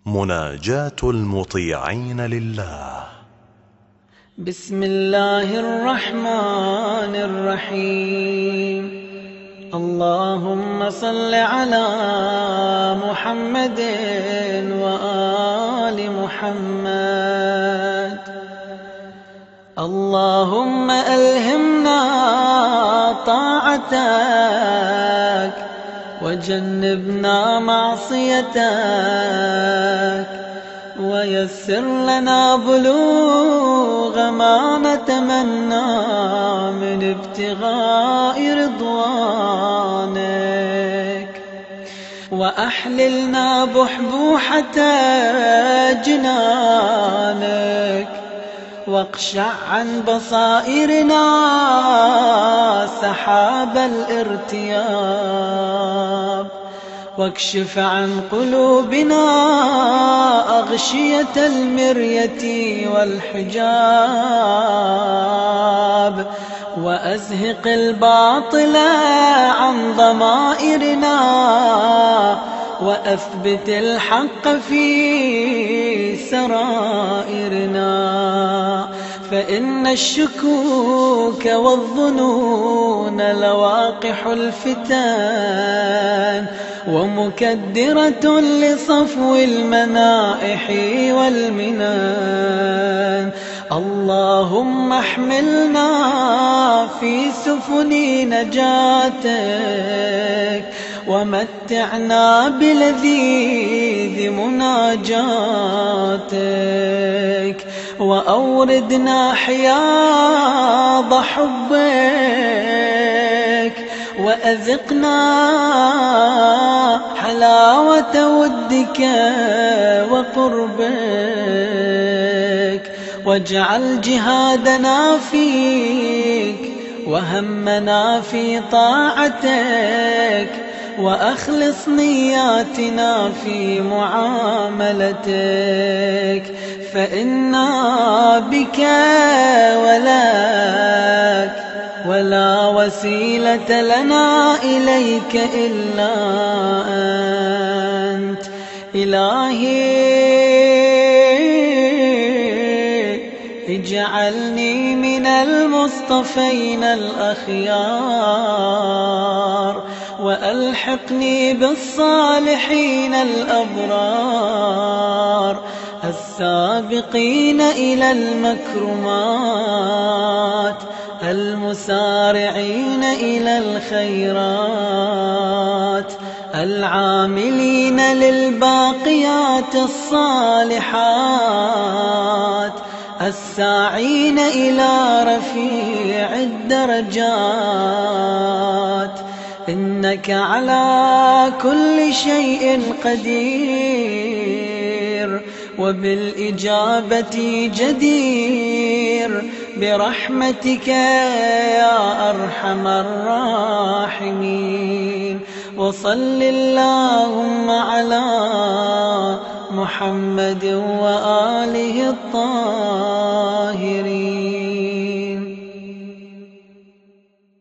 مناجاة المطيعين لله. بسم الله الرحمن الرحيم. اللهم صل على محمد وآل محمد. اللهم ألهمنا طاعتك وجنبنا معصيتك، ويسر لنا بلوغ ما نتمنى من ابتغاء رضوانك، وأحللنا بحبوحة جنانك، واقشع عن بصائرنا سحاب الارتياب، واكشف عن قلوبنا أغشية المرية والحجاب، وأزهق الباطل عن ضمائرنا، وأثبت الحق في سرائرنا، فإن الشكوك والظنون لواقح الفتن، ومكدرة لصفو المنائح والمنن. اللهم احملنا في سفن نجاتك، ومتعنا بلذيذ مناجاتك، وأوردنا حياض حبك، وأذقنا حلاوة ودك وقربك، واجعل جهادنا فيك وهمنا في طاعتك، وأخلص نياتنا في معاملتك، فإنا بك ولك، ولا وسيلة لنا إليك إلا أنت. إلهي اجعلني من المصطفين الأخيار، وألحقني بالصالحين الأبرار، السابقين إلى المكرمات، المسارعين إلى الخيرات، العاملين للباقيات الصالحات، الساعين إلى رفيع الدرجات. إنك على كل شيء قدير، وبالإجابة جدير، برحمتك يا أرحم الراحمين. وصل اللهم على محمد وآله الطاهرين.